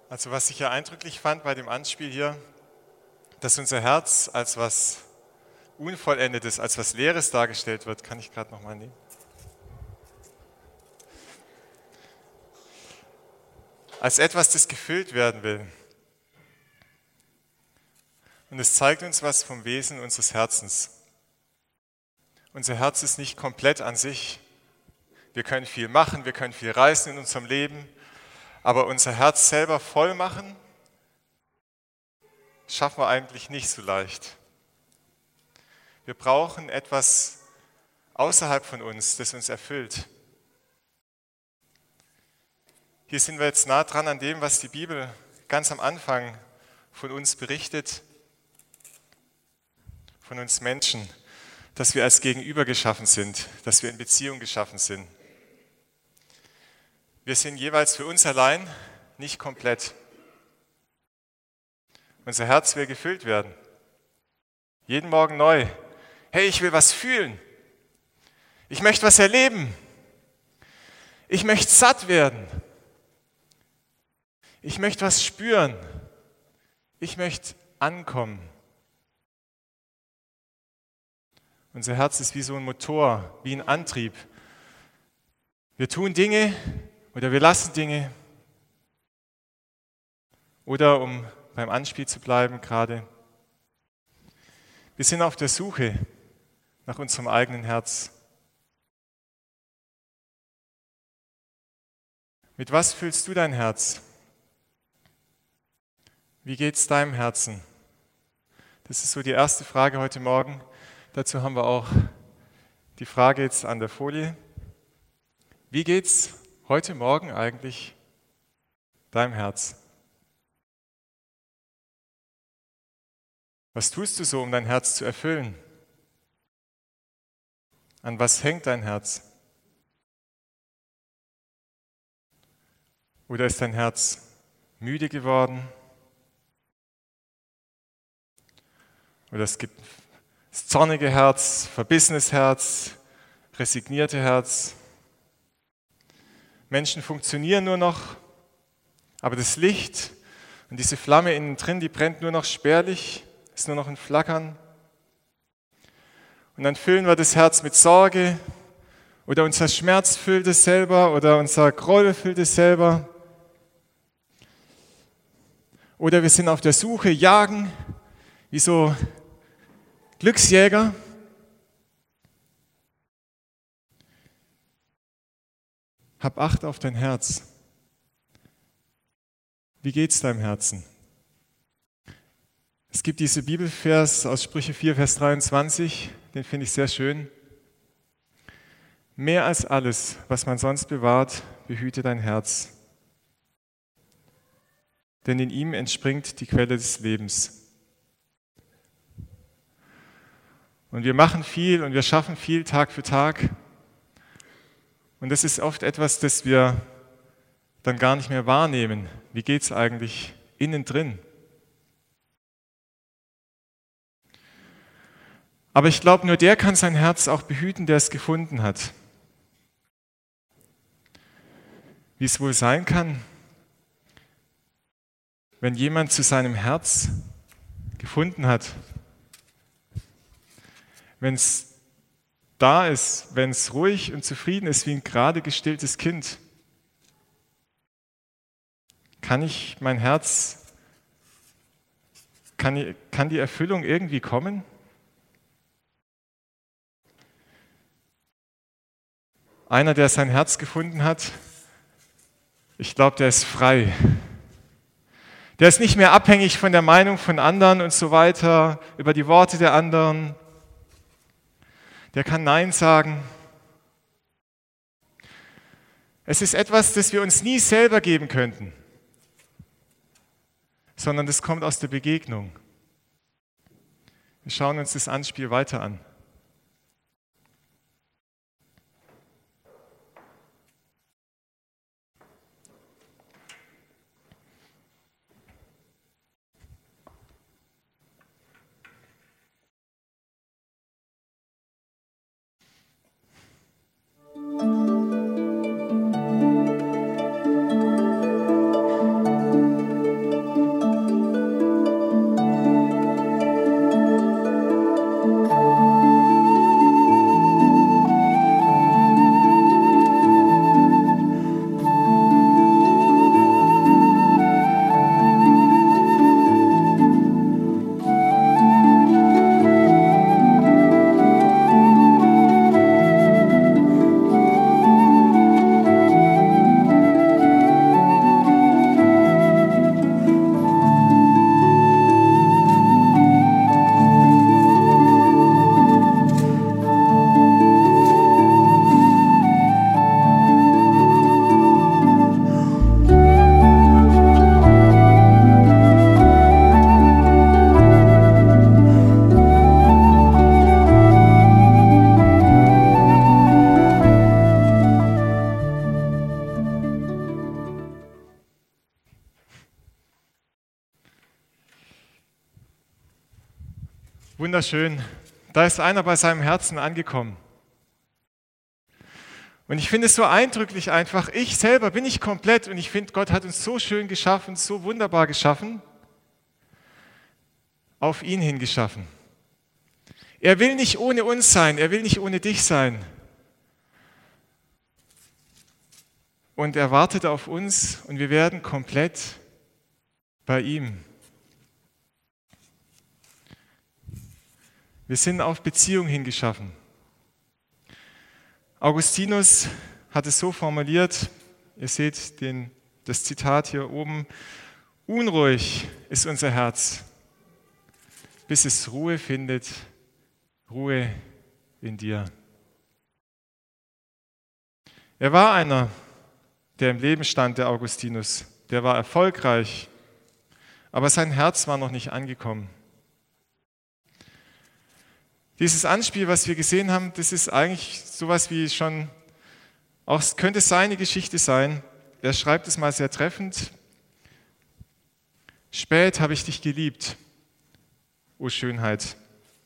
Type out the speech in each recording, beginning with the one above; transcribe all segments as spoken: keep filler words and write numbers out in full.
Also was ich ja eindrücklich fand bei dem Anspiel hier, dass unser Herz als was Unvollendetes, als was Leeres dargestellt wird, kann ich gerade nochmal nehmen. Als etwas, das gefüllt werden will. Und es zeigt uns was vom Wesen unseres Herzens. Unser Herz ist nicht komplett an sich. Wir können viel machen, wir können viel reißen in unserem Leben, aber unser Herz selber voll machen, schaffen wir eigentlich nicht so leicht. Wir brauchen etwas außerhalb von uns, das uns erfüllt. Hier sind wir jetzt nah dran an dem, was die Bibel ganz am Anfang von uns berichtet, von uns Menschen, dass wir als Gegenüber geschaffen sind, dass wir in Beziehung geschaffen sind. Wir sind jeweils für uns allein nicht komplett. Unser Herz will gefüllt werden. Jeden Morgen neu. Hey, ich will was fühlen. Ich möchte was erleben. Ich möchte satt werden. Ich möchte was spüren. Ich möchte ankommen. Unser Herz ist wie so ein Motor, wie ein Antrieb. Wir tun Dinge oder wir lassen Dinge. Oder, um beim Anspiel zu bleiben gerade, wir sind auf der Suche nach unserem eigenen Herz. Mit was füllst du dein Herz? Wie geht's deinem Herzen? Das ist so die erste Frage heute Morgen. Dazu haben wir auch die Frage jetzt an der Folie. Wie geht's heute Morgen eigentlich deinem Herz? Was tust du so, um dein Herz zu erfüllen? An was hängt dein Herz? Oder ist dein Herz müde geworden? Oder es gibt das zornige Herz, verbissenes Herz, resignierte Herz. Menschen funktionieren nur noch, aber das Licht und diese Flamme innen drin, die brennt nur noch spärlich, ist nur noch ein Flackern. Und dann füllen wir das Herz mit Sorge oder unser Schmerz füllt es selber oder unser Groll füllt es selber. Oder wir sind auf der Suche, jagen, wie so Glücksjäger. Hab Acht auf dein Herz. Wie geht's deinem Herzen? Es gibt diese Bibelvers aus Sprüche vier, Vers dreiundzwanzig, den finde ich sehr schön. Mehr als alles, was man sonst bewahrt, behüte dein Herz. Denn in ihm entspringt die Quelle des Lebens. Und wir machen viel und wir schaffen viel Tag für Tag. Und das ist oft etwas, das wir dann gar nicht mehr wahrnehmen. Wie geht es eigentlich innen drin? Aber ich glaube, nur der kann sein Herz auch behüten, der es gefunden hat. Wie es wohl sein kann, wenn jemand zu seinem Herz gefunden hat, wenn es da ist, wenn es ruhig und zufrieden ist wie ein gerade gestilltes Kind, kann ich mein Herz, kann, kann die Erfüllung irgendwie kommen? Einer, der sein Herz gefunden hat, ich glaube, der ist frei. Der ist nicht mehr abhängig von der Meinung von anderen und so weiter, über die Worte der anderen. Der kann Nein sagen. Es ist etwas, das wir uns nie selber geben könnten, sondern das kommt aus der Begegnung. Wir schauen uns das Anspiel weiter an. Wunderschön. Da ist einer bei seinem Herzen angekommen. Und ich finde es so eindrücklich einfach. Ich selber bin nicht komplett und ich finde, Gott hat uns so schön geschaffen, so wunderbar geschaffen, auf ihn hin geschaffen. Er will nicht ohne uns sein, er will nicht ohne dich sein. Und er wartet auf uns und wir werden komplett bei ihm. Wir sind auf Beziehung hingeschaffen. Augustinus hat es so formuliert, ihr seht den, das Zitat hier oben, unruhig ist unser Herz, bis es Ruhe findet, Ruhe in dir. Er war einer, der im Leben stand, der Augustinus, der war erfolgreich, aber sein Herz war noch nicht angekommen. Dieses Anspiel, was wir gesehen haben, das ist eigentlich sowas wie schon, auch es könnte seine Geschichte sein. Er schreibt es mal sehr treffend. Spät habe ich dich geliebt, o Schönheit.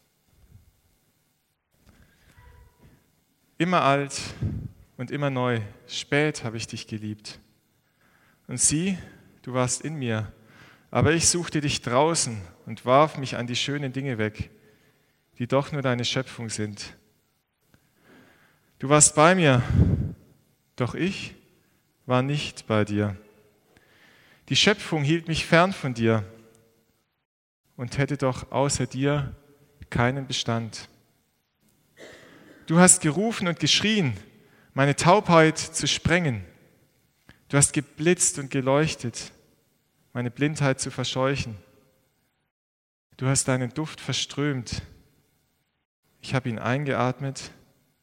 Immer alt und immer neu, spät habe ich dich geliebt. Und sieh, du warst in mir, aber ich suchte dich draußen und warf mich an die schönen Dinge weg, die doch nur deine Schöpfung sind. Du warst bei mir, doch ich war nicht bei dir. Die Schöpfung hielt mich fern von dir und hätte doch außer dir keinen Bestand. Du hast gerufen und geschrien, meine Taubheit zu sprengen. Du hast geblitzt und geleuchtet, meine Blindheit zu verscheuchen. Du hast deinen Duft verströmt. Ich habe ihn eingeatmet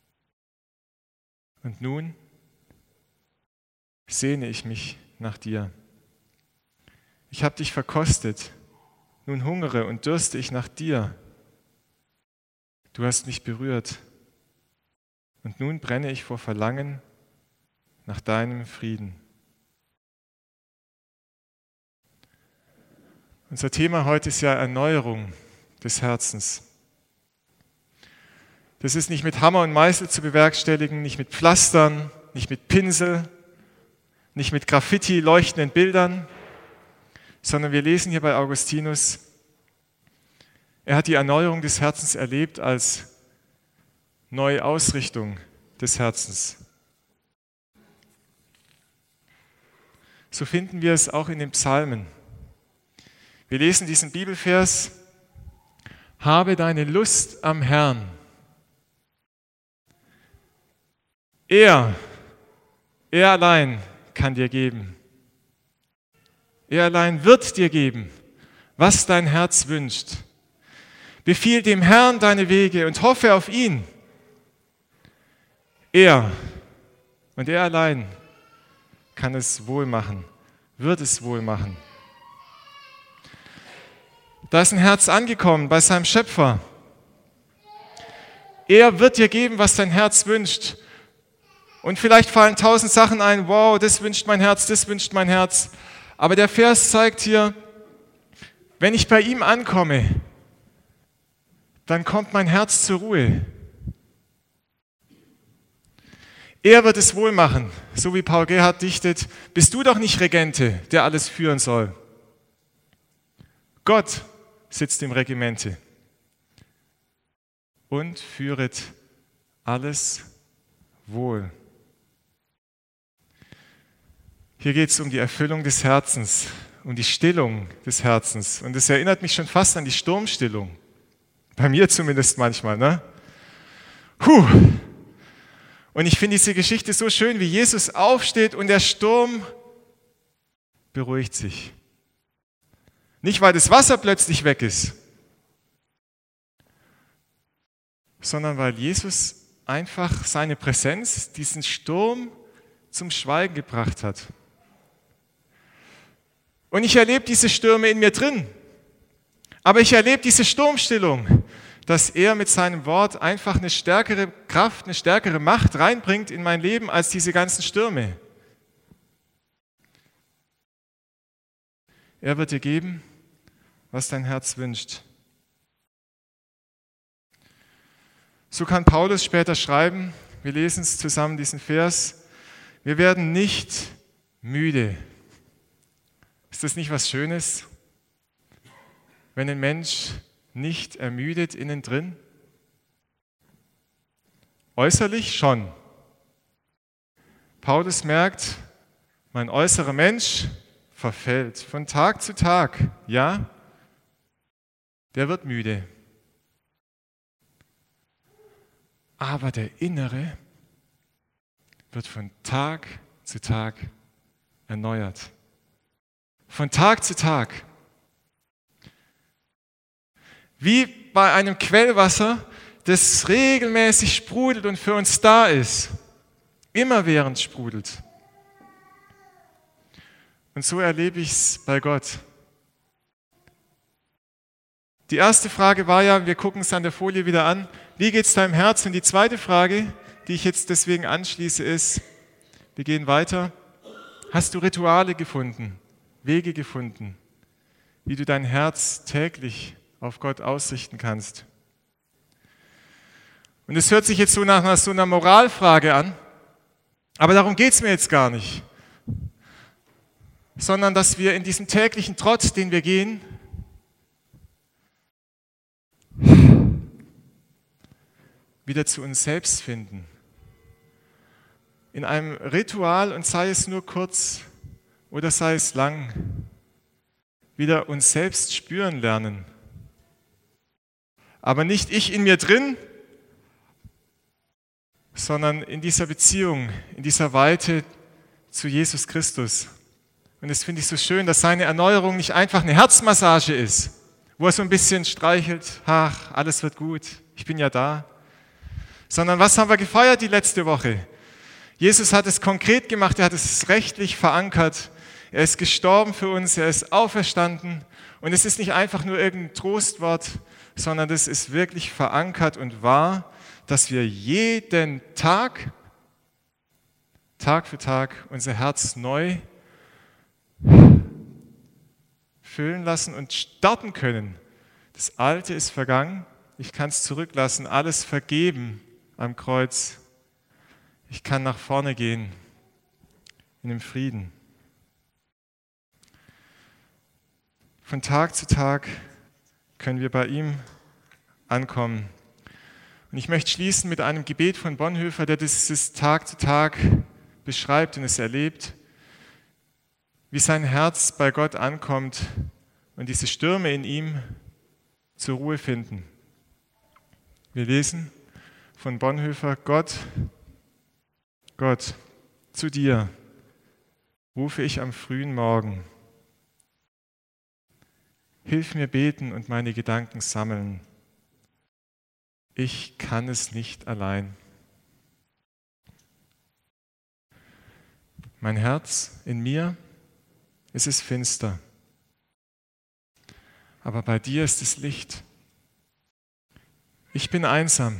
und nun sehne ich mich nach dir. Ich habe dich verkostet, nun hungere und dürste ich nach dir. Du hast mich berührt und nun brenne ich vor Verlangen nach deinem Frieden. Unser Thema heute ist ja Erneuerung des Herzens. Das ist nicht mit Hammer und Meißel zu bewerkstelligen, nicht mit Pflastern, nicht mit Pinsel, nicht mit Graffiti leuchtenden Bildern, sondern wir lesen hier bei Augustinus, er hat die Erneuerung des Herzens erlebt als neue Ausrichtung des Herzens. So finden wir es auch in den Psalmen. Wir lesen diesen Bibelvers, habe deine Lust am Herrn. Er, er allein kann dir geben. Er allein wird dir geben, was dein Herz wünscht. Befiehl dem Herrn deine Wege und hoffe auf ihn. Er und er allein kann es wohl machen, wird es wohl machen. Da ist ein Herz angekommen bei seinem Schöpfer. Er wird dir geben, was dein Herz wünscht. Und vielleicht fallen tausend Sachen ein, wow, das wünscht mein Herz, das wünscht mein Herz. Aber der Vers zeigt hier, wenn ich bei ihm ankomme, dann kommt mein Herz zur Ruhe. Er wird es wohl machen, so wie Paul Gerhardt dichtet, bist du doch nicht Regente, der alles führen soll. Gott sitzt im Regimente und führet alles wohl. Hier geht es um die Erfüllung des Herzens, um die Stillung des Herzens. Und es erinnert mich schon fast an die Sturmstillung. Bei mir zumindest manchmal, ne? Puh. Und ich finde diese Geschichte so schön, wie Jesus aufsteht und der Sturm beruhigt sich. Nicht, weil das Wasser plötzlich weg ist, sondern weil Jesus einfach seine Präsenz, diesen Sturm zum Schweigen gebracht hat. Und ich erlebe diese Stürme in mir drin. Aber ich erlebe diese Sturmstillung, dass er mit seinem Wort einfach eine stärkere Kraft, eine stärkere Macht reinbringt in mein Leben als diese ganzen Stürme. Er wird dir geben, was dein Herz wünscht. So kann Paulus später schreiben, wir lesen es zusammen, diesen Vers, wir werden nicht müde. Ist das nicht was Schönes, wenn ein Mensch nicht ermüdet innen drin? Äußerlich schon. Paulus merkt, mein äußerer Mensch verfällt von Tag zu Tag. Ja, der wird müde. Aber der Innere wird von Tag zu Tag erneuert. Von Tag zu Tag. Wie bei einem Quellwasser, das regelmäßig sprudelt und für uns da ist. Immerwährend sprudelt. Und so erlebe ich es bei Gott. Die erste Frage war ja, wir gucken es an der Folie wieder an, wie geht es deinem Herz? Und die zweite Frage, die ich jetzt deswegen anschließe, ist, wir gehen weiter, hast du Rituale gefunden, Wege gefunden, wie du dein Herz täglich auf Gott ausrichten kannst? Und es hört sich jetzt so nach einer, so einer Moralfrage an, aber darum geht es mir jetzt gar nicht, sondern dass wir in diesem täglichen Trott, den wir gehen, wieder zu uns selbst finden. In einem Ritual, und sei es nur kurz oder sei es lang, wieder uns selbst spüren lernen. Aber nicht ich in mir drin, sondern in dieser Beziehung, in dieser Weite zu Jesus Christus. Und das finde ich so schön, dass seine Erneuerung nicht einfach eine Herzmassage ist, wo er so ein bisschen streichelt, ach, alles wird gut, ich bin ja da. Sondern was haben wir gefeiert die letzte Woche? Jesus hat es konkret gemacht, er hat es rechtlich verankert. Er ist gestorben für uns, er ist auferstanden. Und es ist nicht einfach nur irgendein Trostwort, sondern das ist wirklich verankert und wahr, dass wir jeden Tag, Tag für Tag, unser Herz neu füllen lassen und starten können. Das Alte ist vergangen, ich kann es zurücklassen, alles vergeben am Kreuz. Ich kann nach vorne gehen in dem Frieden. Von Tag zu Tag können wir bei ihm ankommen. Und ich möchte schließen mit einem Gebet von Bonhoeffer, der dieses Tag zu Tag beschreibt und es erlebt, wie sein Herz bei Gott ankommt und diese Stürme in ihm zur Ruhe finden. Wir lesen von Bonhoeffer, Gott, Gott, zu dir rufe ich am frühen Morgen. Hilf mir beten und meine Gedanken sammeln. Ich kann es nicht allein. Mein Herz in mir, es ist finster, aber bei dir ist es Licht. Ich bin einsam,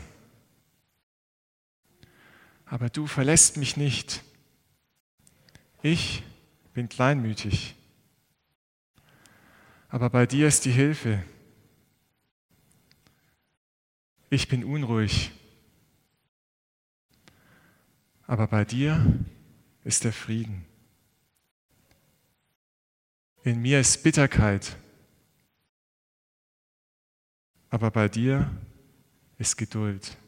aber du verlässt mich nicht. Ich bin kleinmütig, aber bei dir ist die Hilfe. Ich bin unruhig, aber bei dir ist der Frieden. In mir ist Bitterkeit, aber bei dir ist Geduld.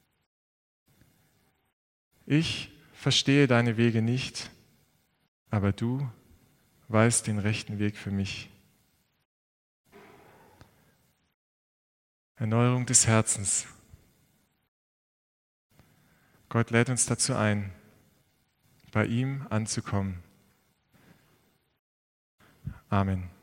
Ich verstehe deine Wege nicht, aber du weißt den rechten Weg für mich. Erneuerung des Herzens. Gott lädt uns dazu ein, bei ihm anzukommen. Amen.